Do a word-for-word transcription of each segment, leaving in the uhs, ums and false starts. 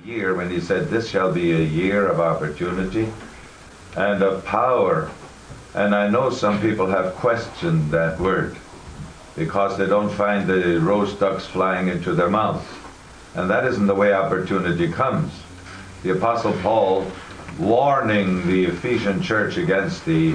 Year when he said this shall be a year of opportunity and of power. And I know some people have questioned that word because they don't find the rose ducks flying into their mouth. And that isn't the way opportunity comes. The Apostle Paul, warning the Ephesian church against the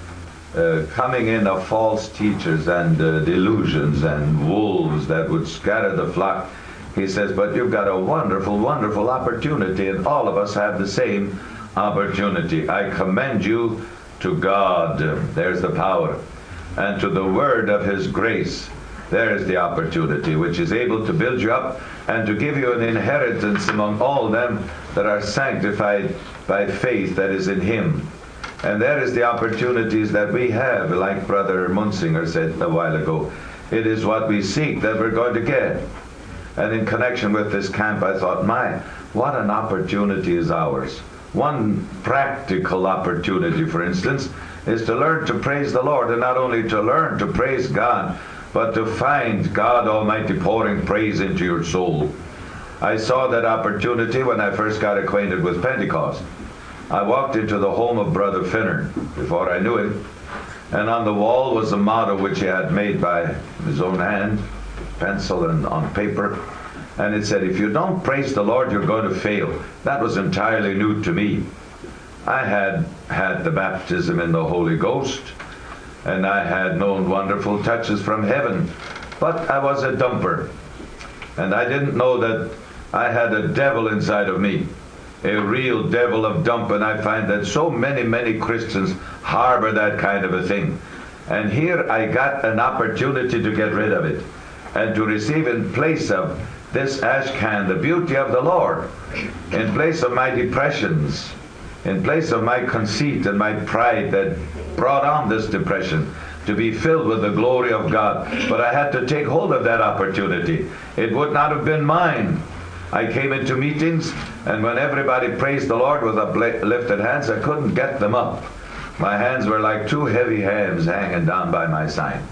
uh, coming in of false teachers and uh, delusions and wolves that would scatter the flock, he says, but you've got a wonderful, wonderful opportunity, and all of us have the same opportunity. I commend you to God, there's the power, and to the word of his grace, there's the opportunity, which is able to build you up and to give you an inheritance among all them that are sanctified by faith that is in him. And there is the opportunities that we have, like Brother Munsinger said a while ago. It is what we seek that we're going to get. And in connection with this camp, I thought, my, what an opportunity is ours. One practical opportunity, for instance, is to learn to praise the Lord, and not only to learn to praise God, but to find God Almighty pouring praise into your soul. I saw that opportunity when I first got acquainted with Pentecost. I walked into the home of Brother Finner before I knew him, and on the wall was a motto which he had made by his own hand, pencil and on paper, and it said, if you don't praise the Lord, you're going to fail. That was entirely new to me. I had had the baptism in the Holy Ghost, and I had known wonderful touches from heaven, but I was a dumper, and I didn't know that I had a devil inside of me, a real devil of dump, and I find that so many, many Christians harbor that kind of a thing. And here I got an opportunity to get rid of it, and to receive in place of this ash can the beauty of the Lord, in place of my depressions, in place of my conceit and my pride that brought on this depression, to be filled with the glory of God. But I had to take hold of that opportunity. It would not have been mine. I came into meetings, and when everybody praised the Lord with uplifted hands, I couldn't get them up. My hands were like two heavy hams hanging down by my side.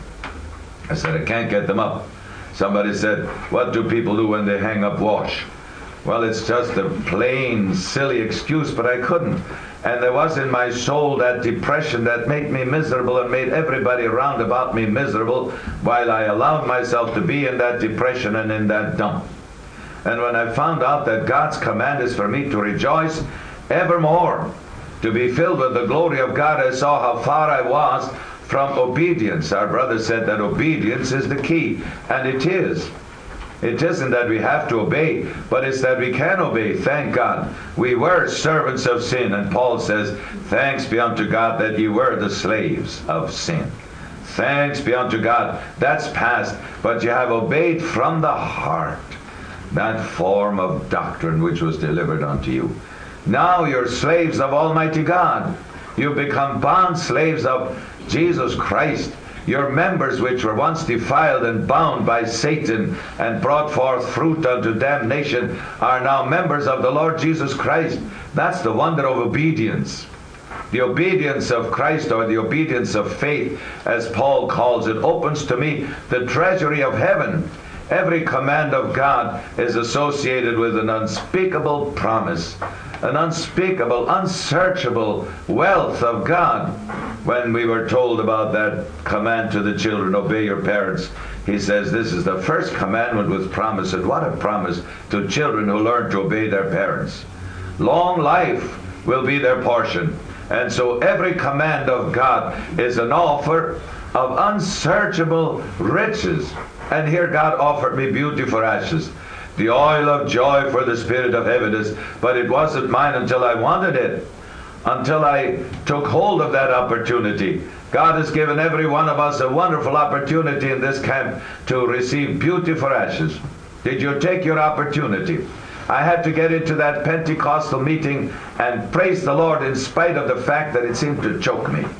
I said, I can't get them up. Somebody said, what do people do when they hang up wash? Well, it's just a plain, silly excuse, but I couldn't. And there was in my soul that depression that made me miserable and made everybody around about me miserable, while I allowed myself to be in that depression and in that dump. And when I found out that God's command is for me to rejoice evermore, to be filled with the glory of God, I saw how far I was from obedience. Our brother said that obedience is the key, and it is. It isn't that we have to obey, but it's that we can obey. Thank God. We were servants of sin, and Paul says, thanks be unto God that ye were the slaves of sin. Thanks be unto God. That's past, but you have obeyed from the heart that form of doctrine which was delivered unto you. Now you're slaves of Almighty God. You become bond slaves of Jesus Christ. Your members which were once defiled and bound by Satan and brought forth fruit unto damnation are now members of the Lord Jesus Christ. That's the wonder of obedience. The obedience of Christ, or the obedience of faith, as Paul calls it, opens to me the treasury of heaven. Every command of God is associated with an unspeakable promise, an unspeakable, unsearchable wealth of God. When we were told about that command to the children, obey your parents, he says this is the first commandment with promise. And what a promise to children who learn to obey their parents. Long life will be their portion. And so every command of God is an offer of unsearchable riches. And here God offered me beauty for ashes, the oil of joy for the spirit of heaviness, but it wasn't mine until I wanted it, until I took hold of that opportunity. God has given every one of us a wonderful opportunity in this camp to receive beauty for ashes. Did you take your opportunity? I had to get into that Pentecostal meeting and praise the Lord in spite of the fact that it seemed to choke me.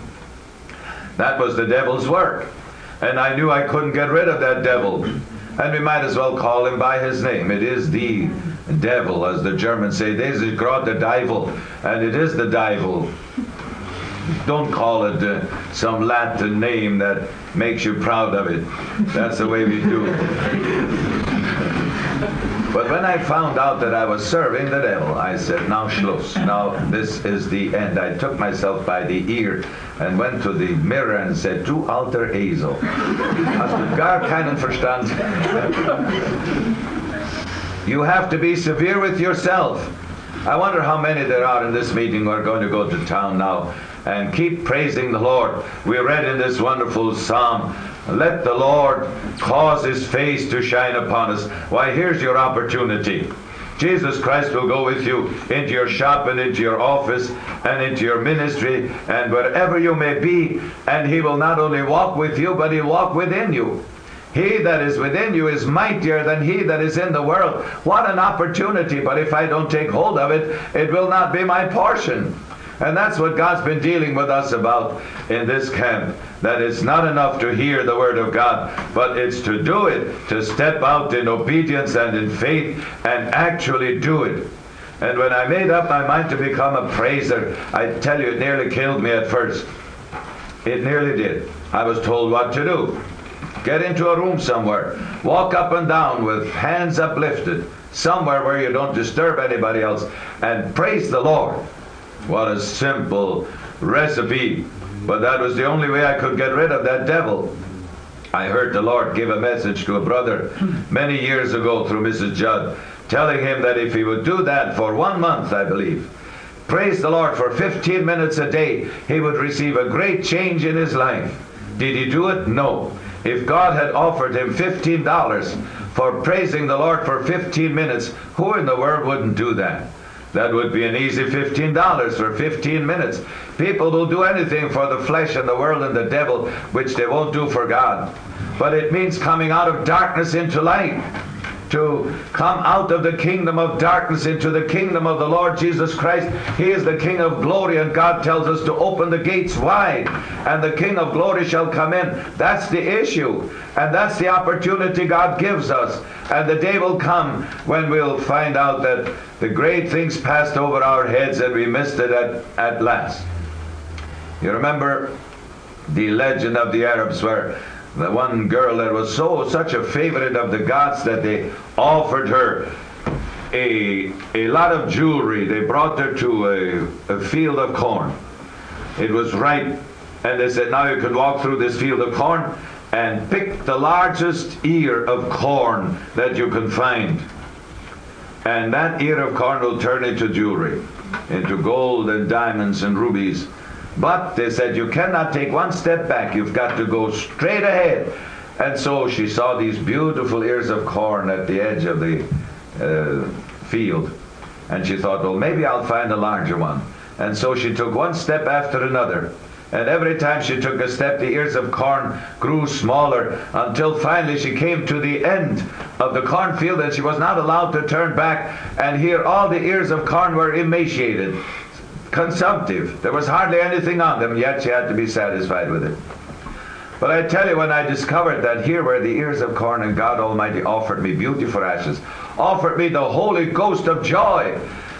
That was the devil's work. And I knew I couldn't get rid of that devil. And we might as well call him by his name. It is the devil, as the Germans say. This is gerade the Deibel. And it is the Deibel. Don't call it uh, some Latin name that makes you proud of it. That's the way we do it. But when I found out that I was serving the devil, I said, now Schluss. Now this is the end. I took myself by the ear and went to the mirror and said, Du alter Esel. Hast du gar keinen Verstand? You have to be severe with yourself. I wonder how many there are in this meeting who are going to go to town now and keep praising the Lord. We read in this wonderful psalm, let the Lord cause his face to shine upon us. Why, here's your opportunity. Jesus Christ will go with you into your shop and into your office and into your ministry and wherever you may be, and he will not only walk with you, but he'll walk within you. He that is within you is mightier than he that is in the world. What an opportunity, but if I don't take hold of it, it will not be my portion. And that's what God's been dealing with us about in this camp. That it's not enough to hear the Word of God, but it's to do it, to step out in obedience and in faith and actually do it. And when I made up my mind to become a praiser, I tell you, it nearly killed me at first. It nearly did. I was told what to do. Get into a room somewhere. Walk up and down with hands uplifted, somewhere where you don't disturb anybody else, and praise the Lord. What a simple recipe. But that was the only way I could get rid of that devil. I heard the Lord give a message to a brother many years ago through Missus Judd, telling him that if he would do that for one month, I believe, praise the Lord for fifteen minutes a day, he would receive a great change in his life. Did he do it? No. If God had offered him fifteen dollars for praising the Lord for fifteen minutes, who in the world wouldn't do that? That would be an easy fifteen dollars for fifteen minutes. People will do anything for the flesh and the world and the devil, which they won't do for God. But it means coming out of darkness into light. To come out of the kingdom of darkness into the kingdom of the Lord Jesus Christ. He is the King of glory, and God tells us to open the gates wide, and the King of glory shall come in. That's the issue, and that's the opportunity God gives us. And the day will come when we'll find out that the great things passed over our heads and we missed it at, at last. You remember the legend of the Arabs where the one girl that was so such a favorite of the gods that they offered her a, a lot of jewelry. They brought her to a, a field of corn. It was ripe, and they said, now you can walk through this field of corn and pick the largest ear of corn that you can find. And that ear of corn will turn into jewelry, into gold and diamonds and rubies. But they said, you cannot take one step back. You've got to go straight ahead. And so she saw these beautiful ears of corn at the edge of the uh, field. And she thought, well, maybe I'll find a larger one. And so she took one step after another. And every time she took a step, the ears of corn grew smaller until finally she came to the end of the cornfield, and she was not allowed to turn back. And here all the ears of corn were emaciated, consumptive. There was hardly anything on them, yet she had to be satisfied with it. But I tell you, when I discovered that here were the ears of corn, and God Almighty offered me beauty for ashes, offered me the Holy Ghost of joy,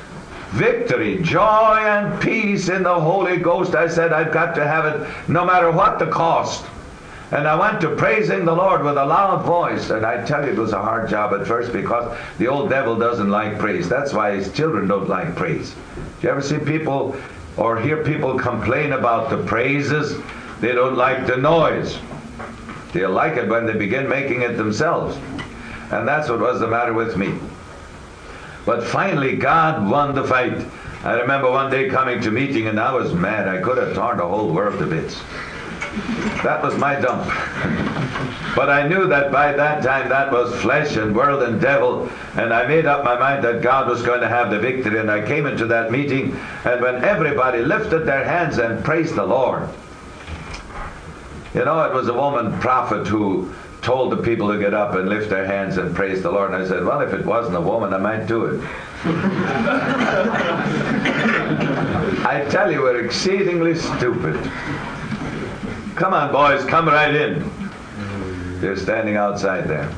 victory, joy and peace in the Holy Ghost, I said, I've got to have it no matter what the cost. And I went to praising the Lord with a loud voice. And I tell you, it was a hard job at first, because the old devil doesn't like praise. That's why his children don't like praise. Do you ever see people or hear people complain about the praises? They don't like the noise. They'll like it when they begin making it themselves. And that's what was the matter with me. But finally, God won the fight. I remember one day coming to meeting, and I was mad. I could have torn the whole world to bits. That was my dump. But I knew that by that time that was flesh and world and devil, and I made up my mind that God was going to have the victory. And I came into that meeting, and when everybody lifted their hands and praised the Lord, you know, it was a woman prophet who told the people to get up and lift their hands and praise the Lord. And I said, well, if it wasn't a woman, I might do it. I tell you, we're exceedingly stupid. Come on, boys, come right in. They're standing outside there.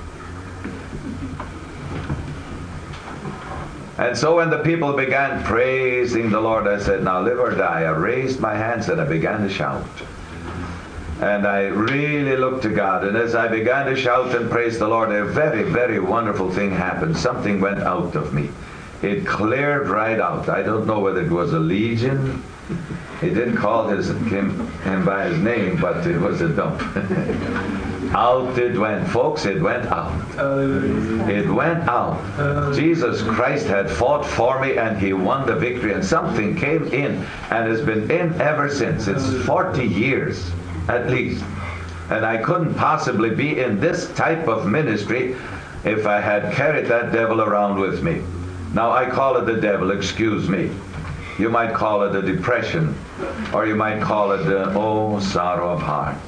And so when the people began praising the Lord, I said, now live or die. I raised my hands and I began to shout. And I really looked to God. And as I began to shout and praise the Lord, a very, very wonderful thing happened. Something went out of me. It cleared right out. I don't know whether it was a legion. He didn't call his, him, him by his name, but it was a dump. Out it went. Folks, it went out. It went out. Jesus Christ had fought for me, and he won the victory. And something came in and has been in ever since. It's forty years at least. And I couldn't possibly be in this type of ministry if I had carried that devil around with me. Now, I call it the devil, excuse me. You might call it a depression, or you might call it the, oh, sorrow of heart.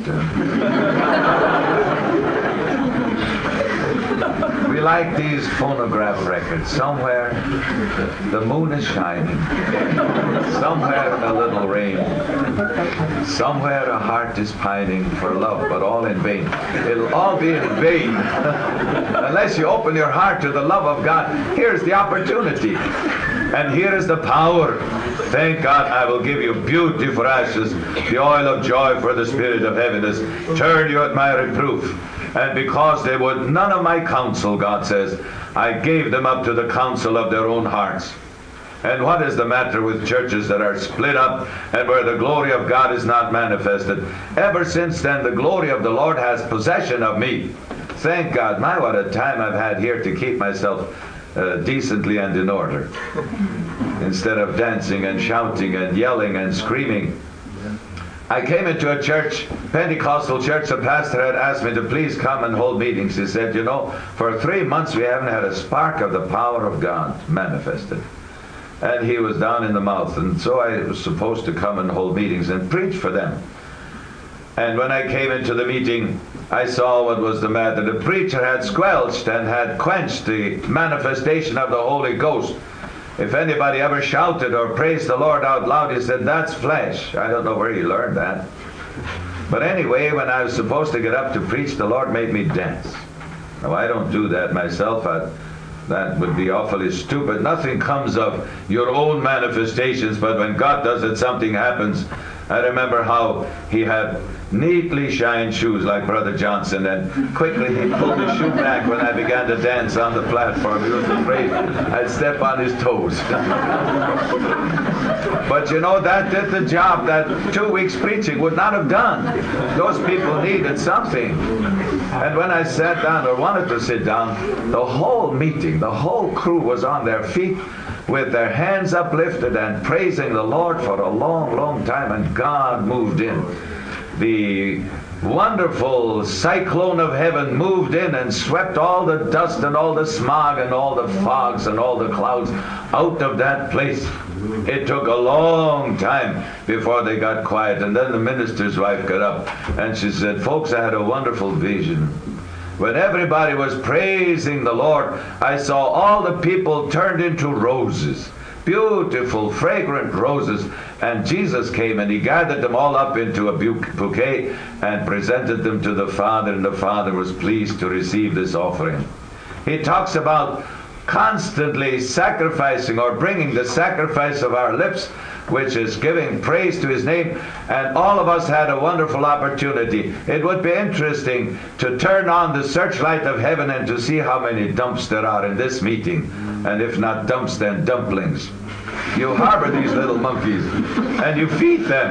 We like these phonograph records. Somewhere the moon is shining. Somewhere a little rain. Somewhere a heart is pining for love, but all in vain. It'll all be in vain unless you open your heart to the love of God. Here's the opportunity. And here is the power. Thank God, I will give you beauty for ashes, the oil of joy for the spirit of heaviness. Turn you at my reproof. And because they would none of my counsel, God says, I gave them up to the counsel of their own hearts. And what is the matter with churches that are split up and where the glory of God is not manifested? Ever since then, the glory of the Lord has possession of me. Thank God. My, what a time I've had here to keep myself uh, decently and in order. Instead of dancing and shouting and yelling and screaming. I came into a church, Pentecostal church. The pastor had asked me to please come and hold meetings. He said, you know, for three months we haven't had a spark of the power of God manifested. And he was down in the mouth. And so I was supposed to come and hold meetings and preach for them. And when I came into the meeting, I saw what was the matter. The preacher had squelched and had quenched the manifestation of the Holy Ghost. If anybody ever shouted or praised the Lord out loud, he said, that's flesh. I don't know where he learned that. But anyway, when I was supposed to get up to preach, the Lord made me dance. Now, I don't do that myself. I, that would be awfully stupid. Nothing comes of your own manifestations, but when God does it, something happens. I remember how he had neatly shined shoes like Brother Johnson, and quickly he pulled his shoe back when I began to dance on the platform. He was afraid I'd step on his toes. But you know, that did the job that two weeks preaching would not have done. Those people needed something. And when I sat down, or wanted to sit down, the whole meeting, the whole crew was on their feet with their hands uplifted and praising the Lord for a long, long time, and God moved in. The wonderful cyclone of heaven moved in and swept all the dust and all the smog and all the fogs and all the clouds out of that place. It took a long time before they got quiet, and then the minister's wife got up and she said, folks, I had a wonderful vision. When everybody was praising the Lord, I saw all the people turned into roses. Beautiful, fragrant roses. And Jesus came and he gathered them all up into a bouquet and presented them to the Father, and the Father was pleased to receive this offering. He talks about constantly sacrificing or bringing the sacrifice of our lips, which is giving praise to his name, and all of us had a wonderful opportunity. It would be interesting to turn on the searchlight of heaven and to see how many dumps there are in this meeting, and if not dumps, then dumplings. You harbor these little monkeys and you feed them.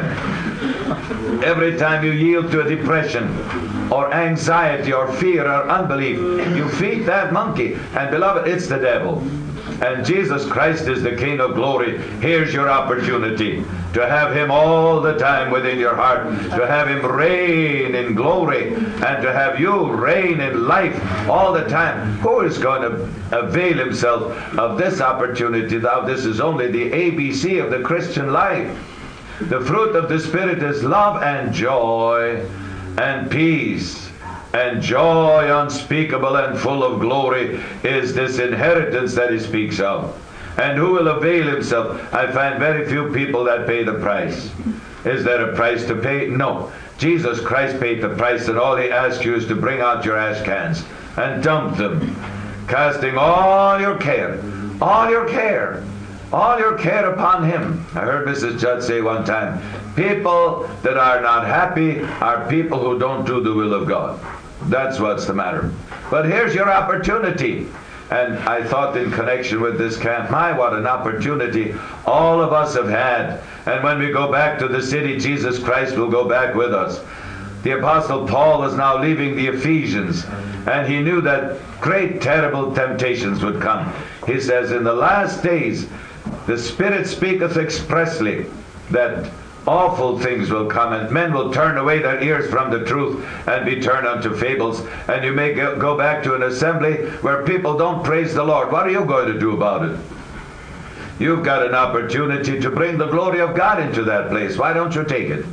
Every time you yield to a depression or anxiety or fear or unbelief, you feed that monkey. And beloved, it's the devil. And Jesus Christ is the King of glory. Here's your opportunity to have him all the time within your heart, to have him reign in glory, and to have you reign in life all the time. Who is going to avail himself of this opportunity? Now, this is only the A B C of the Christian life. The fruit of the Spirit is love and joy and peace. And joy unspeakable and full of glory is this inheritance that he speaks of. And who will avail himself? I find very few people that pay the price. Is there a price to pay? No. Jesus Christ paid the price, and all he asks you is to bring out your ash cans and dump them, casting all your care, all your care. all your care upon him. I heard Missus Judd say one time, people that are not happy are people who don't do the will of God. That's what's the matter. But here's your opportunity. And I thought in connection with this camp, my, what an opportunity all of us have had. And when we go back to the city, Jesus Christ will go back with us. The Apostle Paul was now leaving the Ephesians, and he knew that great, terrible temptations would come. He says, in the last days, the Spirit speaketh expressly that awful things will come, and men will turn away their ears from the truth and be turned unto fables. And you may go back to an assembly where people don't praise the Lord. What are you going to do about it? You've got an opportunity to bring the glory of God into that place. Why don't you take it?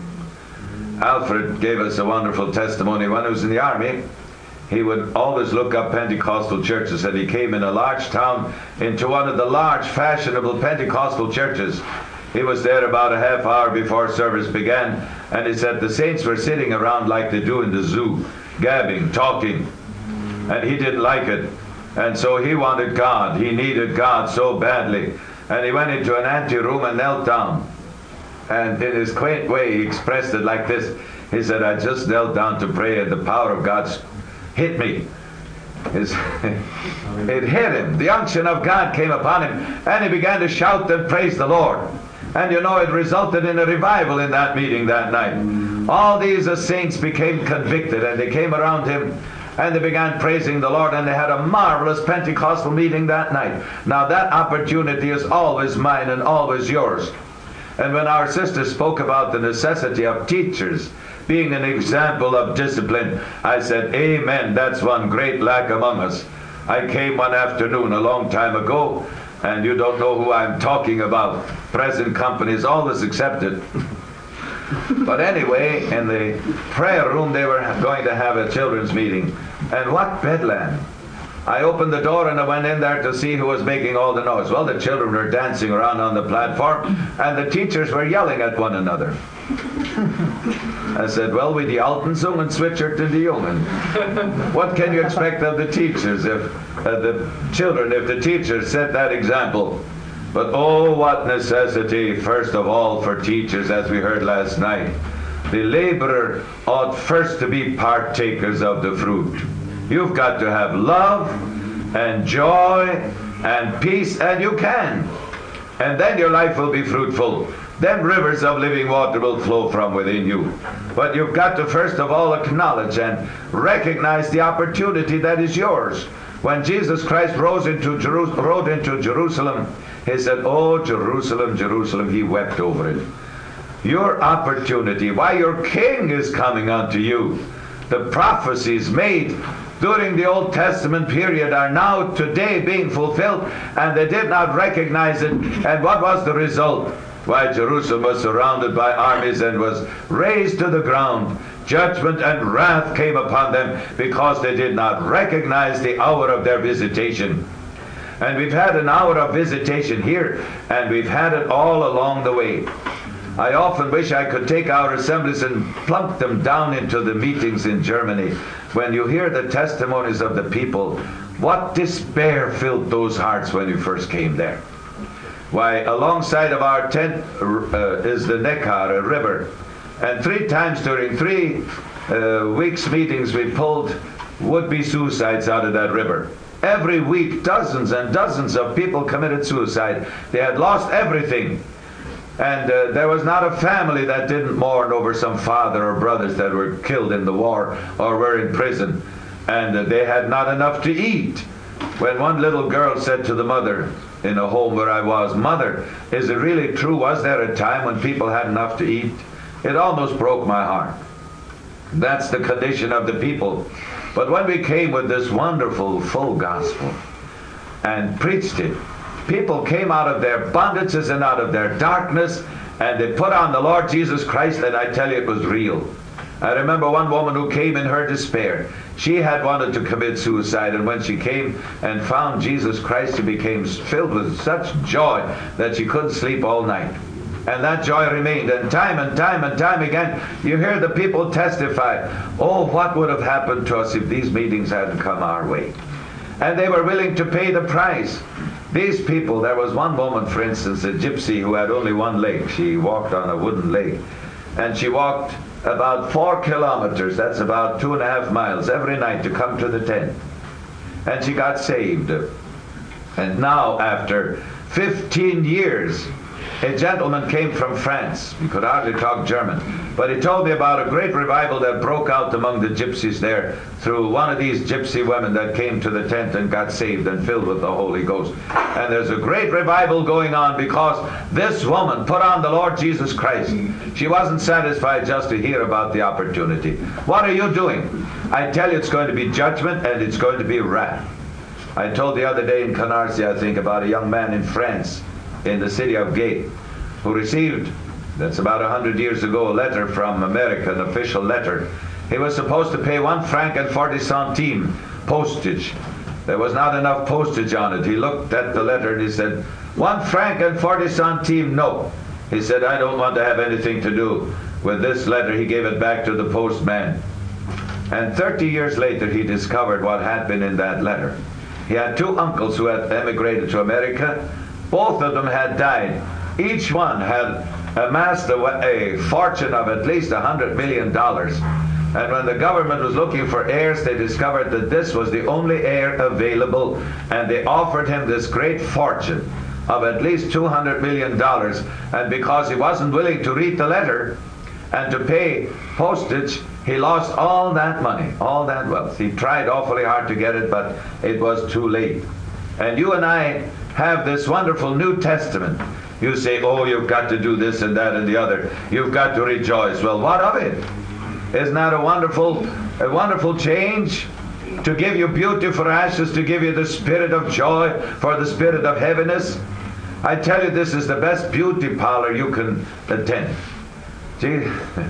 Alfred gave us a wonderful testimony. When he was in the army, he would always look up Pentecostal churches, and he came in a large town into one of the large fashionable Pentecostal churches. He was there about a half hour before service began, and he said the saints were sitting around like they do in the zoo, gabbing, talking, and he didn't like it. And so he wanted God. He needed God so badly. And he went into an anteroom and knelt down. And in his quaint way, he expressed it like this. He said, I just knelt down to pray, and the power of God hit me. His, it hit him. The unction of God came upon him, and he began to shout and praise the Lord. And you know, it resulted in a revival in that meeting that night. All these uh, saints became convicted, and they came around him, and they began praising the Lord, and they had a marvelous Pentecostal meeting that night. Now that opportunity is always mine and always yours. And when our sister spoke about the necessity of teachers being an example of discipline, I said, amen, that's one great lack among us. I came one afternoon a long time ago, and you don't know who I'm talking about. Present company is always accepted. But anyway, in the prayer room, they were going to have a children's meeting. And what bedlam! I opened the door and I went in there to see who was making all the noise. Well, the children were dancing around on the platform, and the teachers were yelling at one another. I said, well, we die Alten sungen, zwitscherten die Jungen. What can you expect of the teachers if uh, the children, if the teachers set that example? But oh, what necessity, first of all, for teachers, as we heard last night. The laborer ought first to be partakers of the fruit. You've got to have love and joy and peace, and you can. And then your life will be fruitful. Then rivers of living water will flow from within you. But you've got to first of all acknowledge and recognize the opportunity that is yours. When Jesus Christ rose into Jeru- rode into Jerusalem, he said, oh, Jerusalem, Jerusalem, he wept over it. Your opportunity, why your king is coming unto you. The prophecies made during the Old Testament period are now today being fulfilled, and they did not recognize it. And what was the result? Why, Jerusalem was surrounded by armies and was razed to the ground. Judgment and wrath came upon them because they did not recognize the hour of their visitation. And we've had an hour of visitation here, and we've had it all along the way. I often wish I could take our assemblies and plunk them down into the meetings in Germany. When you hear the testimonies of the people, what despair filled those hearts when you first came there. Why, alongside of our tent uh, is the Neckar, a river. And three times during three uh, weeks' meetings we pulled would-be suicides out of that river. Every week, dozens and dozens of people committed suicide. They had lost everything. And uh, there was not a family that didn't mourn over some father or brothers that were killed in the war or were in prison. And uh, they had not enough to eat. When one little girl said to the mother in a home where I was, Mother, is it really true? Was there a time when people had enough to eat? It almost broke my heart. That's the condition of the people. But when we came with this wonderful full gospel and preached it, people came out of their bondages and out of their darkness, and they put on the Lord Jesus Christ, and I tell you, it was real. I remember one woman who came in her despair. She had wanted to commit suicide, and when she came and found Jesus Christ, she became filled with such joy that she couldn't sleep all night. And that joy remained. And time and time and time again, you hear the people testify, oh, what would have happened to us if these meetings hadn't come our way? And they were willing to pay the price. These people, there was one woman, for instance, a gypsy who had only one leg. She walked on a wooden leg. And she walked about four kilometers, that's about two and a half miles, every night to come to the tent. And she got saved. And now, after fifteen years, a gentleman came from France. He could hardly talk German, but he told me about a great revival that broke out among the gypsies there through one of these gypsy women that came to the tent and got saved and filled with the Holy Ghost. And there's a great revival going on because this woman put on the Lord Jesus Christ. She wasn't satisfied just to hear about the opportunity. What are you doing? I tell you, it's going to be judgment and it's going to be wrath. I told the other day in Canarsie, I think, about a young man in France, in the city of Gate, who received, that's about a hundred years ago, a letter from America, an official letter. He was supposed to pay one franc and forty centimes postage. There was not enough postage on it. He looked at the letter and he said, one franc and forty centimes, no. He said, I don't want to have anything to do with this letter. He gave it back to the postman. And thirty years later, he discovered what had been in that letter. He had two uncles who had emigrated to America. Both of them had died. Each one had amassed a, a fortune of at least a hundred million dollars. And when the government was looking for heirs, they discovered that this was the only heir available, and they offered him this great fortune of at least two hundred million dollars. And because he wasn't willing to read the letter and to pay postage, he lost all that money, all that wealth. He tried awfully hard to get it, but it was too late. And you and I have this wonderful New Testament. You say, oh, you've got to do this and that and the other. You've got to rejoice. Well, what of it? Isn't that a wonderful, a wonderful change? To give you beauty for ashes, to give you the spirit of joy for the spirit of heaviness. I tell you, this is the best beauty parlor you can attend. Gee,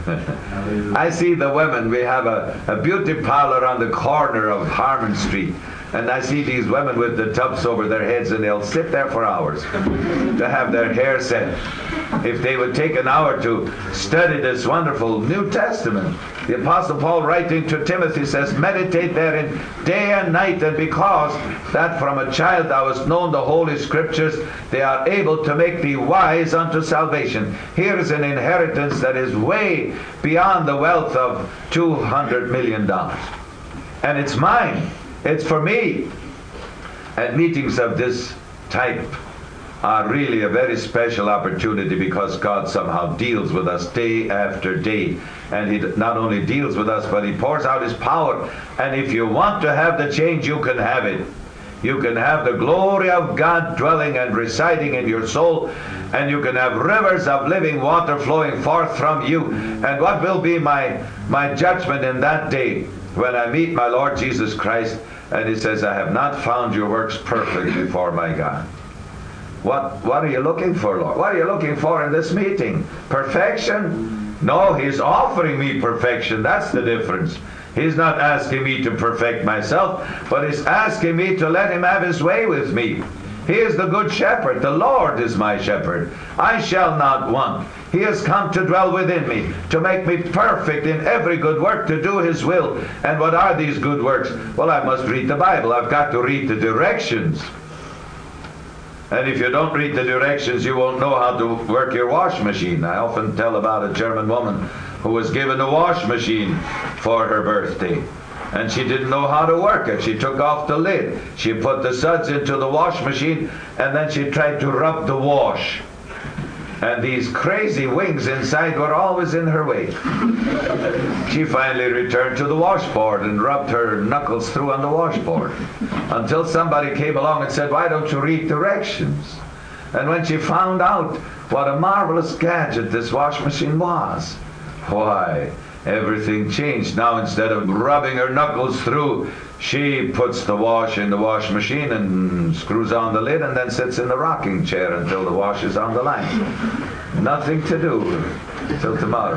I see the women. We have a, a beauty parlor on the corner of Harmon Street. And I see these women with the tubs over their heads, and they'll sit there for hours to have their hair set. If they would take an hour to study this wonderful New Testament, the Apostle Paul, writing to Timothy, says, meditate therein day and night, and because that from a child thou hast known the Holy Scriptures, they are able to make thee wise unto salvation. Here is an inheritance that is way beyond the wealth of two hundred million dollars. And it's mine. It's for me. And meetings of this type are really a very special opportunity because God somehow deals with us day after day. And He not only deals with us, but He pours out His power. And if you want to have the change, you can have it. You can have the glory of God dwelling and residing in your soul. And you can have rivers of living water flowing forth from you. And what will be my, my judgment in that day when I meet my Lord Jesus Christ? And He says, I have not found your works perfect before my God. What, what are you looking for, Lord? What are you looking for in this meeting? Perfection? No, He's offering me perfection. That's the difference. He's not asking me to perfect myself, but He's asking me to let Him have His way with me. He is the good shepherd. The Lord is my shepherd. I shall not want. He has come to dwell within me, to make me perfect in every good work, to do His will. And what are these good works? Well, I must read the Bible. I've got to read the directions. And if you don't read the directions, you won't know how to work your wash machine. I often tell about a German woman who was given a wash machine for her birthday. And she didn't know how to work it. She took off the lid. She put the suds into the wash machine, and then she tried to rub the wash. And these crazy wings inside were always in her way. She finally returned to the washboard and rubbed her knuckles through on the washboard until somebody came along and said, why don't you read directions? And when she found out what a marvelous gadget this wash machine was, why, everything changed. Now, instead of rubbing her knuckles through, she puts the wash in the wash machine and screws on the lid and then sits in the rocking chair until the wash is on the line. Nothing to do till tomorrow.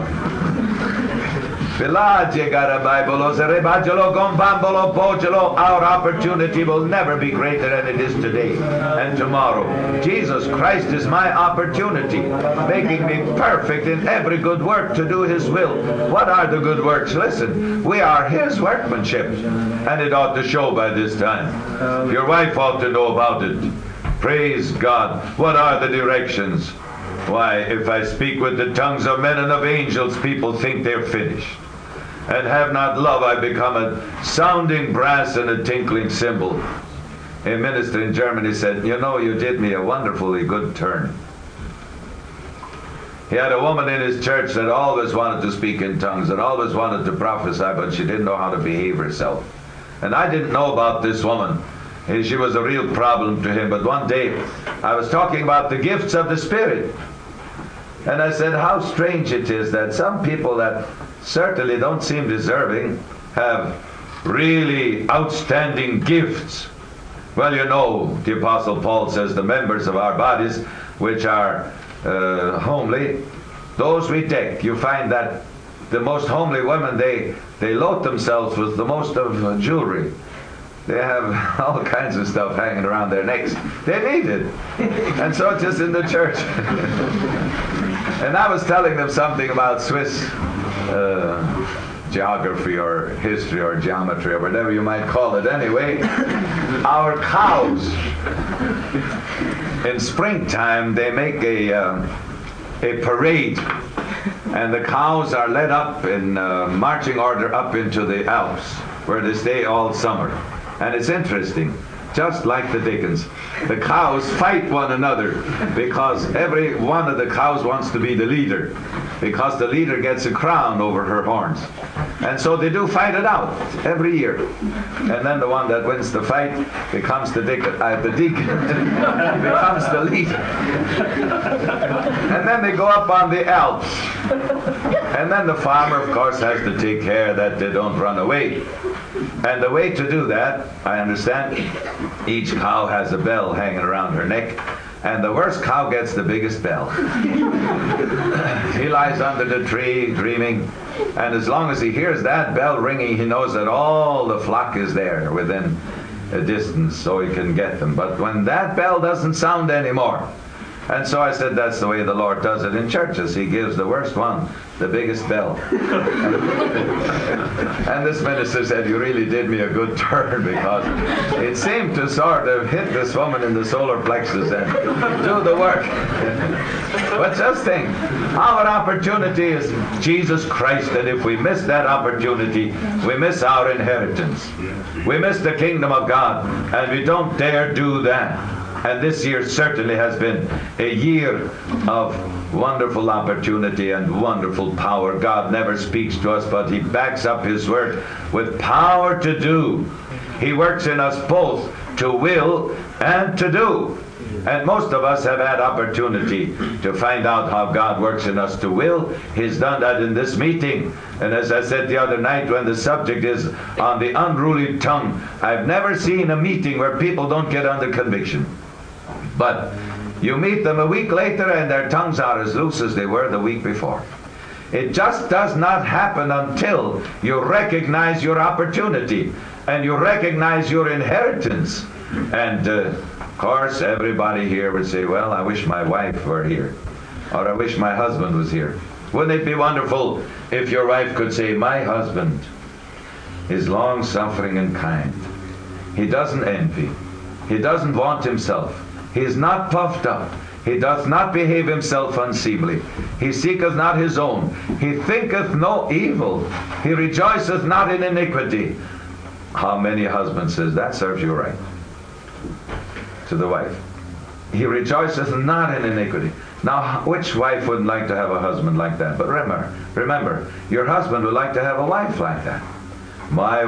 Our opportunity will never be greater than it is today and tomorrow. Jesus Christ is my opportunity, making me perfect in every good work to do His will. What are the good works? Listen, we are His workmanship, and it ought to show by this time. Your wife ought to know about it. Praise God. What are the directions? Why, if I speak with the tongues of men and of angels, people think they're finished. And have not love, I become a sounding brass and a tinkling cymbal. A minister in Germany said, you know, you did me a wonderfully good turn. He had a woman in his church that always wanted to speak in tongues and always wanted to prophesy, but she didn't know how to behave herself. And I didn't know about this woman. She was a real problem to him. But one day, I was talking about the gifts of the Spirit. And I said, how strange it is that some people that certainly don't seem deserving have really outstanding gifts. Well, you know, the Apostle Paul says the members of our bodies, which are uh, homely, those we take. You find that the most homely women, they, they load themselves with the most of uh, jewelry. They have all kinds of stuff hanging around their necks. They need it. And so it's just in the church. And I was telling them something about Swiss uh, geography or history or geometry or whatever you might call it. Anyway, our cows, in springtime, they make a, uh, a parade. And the cows are led up in uh, marching order up into the Alps, where they stay all summer. And it's interesting, just like the Dickens. The cows fight one another because every one of the cows wants to be the leader, because the leader gets a crown over her horns. And so they do fight it out every year. And then the one that wins the fight becomes the deacon, uh, the deacon becomes the leader. And then they go up on the Alps. And then the farmer, of course, has to take care that they don't run away. And the way to do that, I understand, each cow has a bell hanging around her neck, and the worst cow gets the biggest bell. He lies under the tree dreaming, and as long as he hears that bell ringing, he knows that all the flock is there within a distance, so he can get them. But when that bell doesn't sound anymore, and so I said that's the way the Lord does it in churches. He gives the worst one the biggest bell. And this minister said, you really did me a good turn, because it seemed to sort of hit this woman in the solar plexus and do the work. But just think, our opportunity is Jesus Christ, and if we miss that opportunity, we miss our inheritance. We miss the kingdom of God, and we don't dare do that. And this year certainly has been a year of wonderful opportunity and wonderful power. God never speaks to us, but He backs up His word with power to do. He works in us both to will and to do. And most of us have had opportunity to find out how God works in us to will. He's done that in this meeting. And as I said the other night, when the subject is on the unruly tongue, I've never seen a meeting where people don't get under conviction. But you meet them a week later and their tongues are as loose as they were the week before. It just does not happen until you recognize your opportunity and you recognize your inheritance. And uh, of course, everybody here would say, well, I wish my wife were here, or I wish my husband was here. Wouldn't it be wonderful if your wife could say, my husband is long-suffering and kind. He doesn't envy. He doesn't want himself. He is not puffed up. He doth not behave himself unseemly. He seeketh not his own. He thinketh no evil. He rejoiceth not in iniquity. How many husbands says, that serves you right? To the wife. He rejoiceth not in iniquity. Now, which wife wouldn't like to have a husband like that? But remember, remember, your husband would like to have a wife like that. My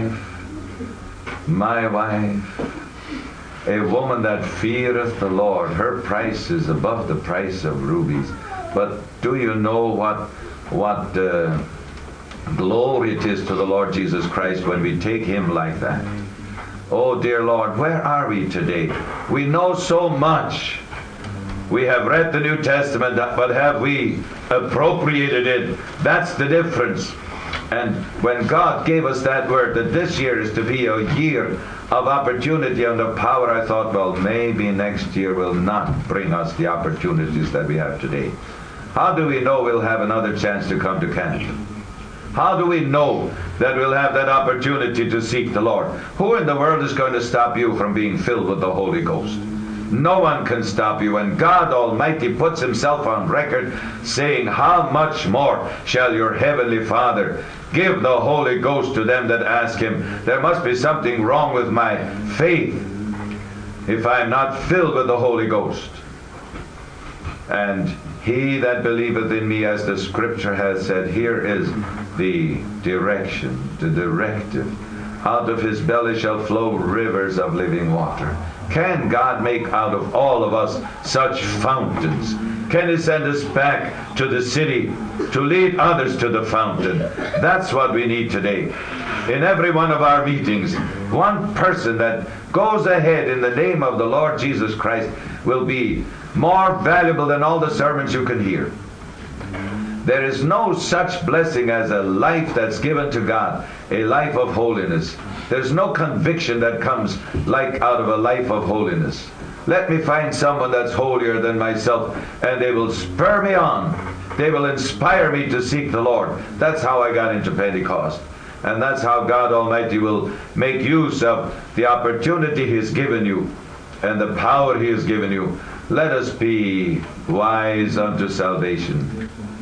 wife, my wife, a woman that feareth the Lord, her price is above the price of rubies. But do you know what what uh, glory it is to the Lord Jesus Christ when we take Him like that? Oh dear Lord, where are we today? We know so much. We have read the New Testament, but have we appropriated it? That's the difference. And when God gave us that word that this year is to be a year of opportunity and of power, I thought, well, maybe next year will not bring us the opportunities that we have today. How do we know we'll have another chance to come to Canada? How do we know that we'll have that opportunity to seek the Lord? Who in the world is going to stop you from being filled with the Holy Ghost? No one can stop you. And God Almighty puts himself on record saying, how much more shall your heavenly Father give the Holy Ghost to them that ask him? There must be something wrong with my faith if I am not filled with the Holy Ghost. And he that believeth in me, as the scripture has said, here is the direction, the directive. Out of his belly shall flow rivers of living water. Can God make out of all of us such fountains? Can he send us back to the city to lead others to the fountain? That's what we need today. In every one of our meetings, one person that goes ahead in the name of the Lord Jesus Christ will be more valuable than all the sermons you can hear. There is no such blessing as a life that's given to God, a life of holiness. There's no conviction that comes like out of a life of holiness. Let me find someone that's holier than myself, and they will spur me on. They will inspire me to seek the Lord. That's how I got into Pentecost. And that's how God Almighty will make use of the opportunity He has given you and the power He has given you. Let us be wise unto salvation.